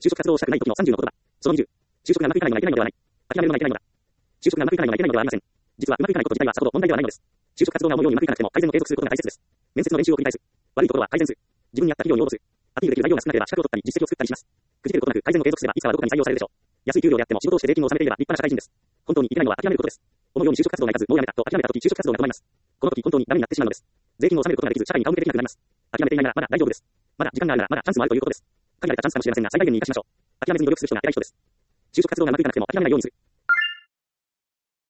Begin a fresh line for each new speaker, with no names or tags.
就職活動をしたくない時の30の言葉。その20。就職がうまくいかないのがいけないのではない。諦めるのがいけないのだ。就職がうまくいかないのがいけないのではありません。実はうまくいかないこと自体はさほど問題ではないのです。就職活動が思うようにうまくいかなくても改善を継続することが大切です。面接の練習を繰り返す。悪いところは改善する。自分に合った企業に応募する。アピールできる内容が少なければ資格を取ったり実績を作ったりします。くじけることなく改善を継続すればいつかはどこかに採用されるでしょう。安い給料であっても仕事をして税金を納めていれば立派な社会人です。本当にいけないのは諦めることです。思うように就職活動がいかずもうやめたと諦めた時就職活動が止まります。この時本当にダメになってしまうのです。税金を納めることができず社会に顔向けできなくなります。諦めていないならまだ大丈夫です。まだ時間があるならまだチャンスもあるということです。限られたチャンスかもしれませんが最大限に生かしましょう。諦めずに努力する人が偉い人です。就職活動がうまくいかなくても諦めないようにする。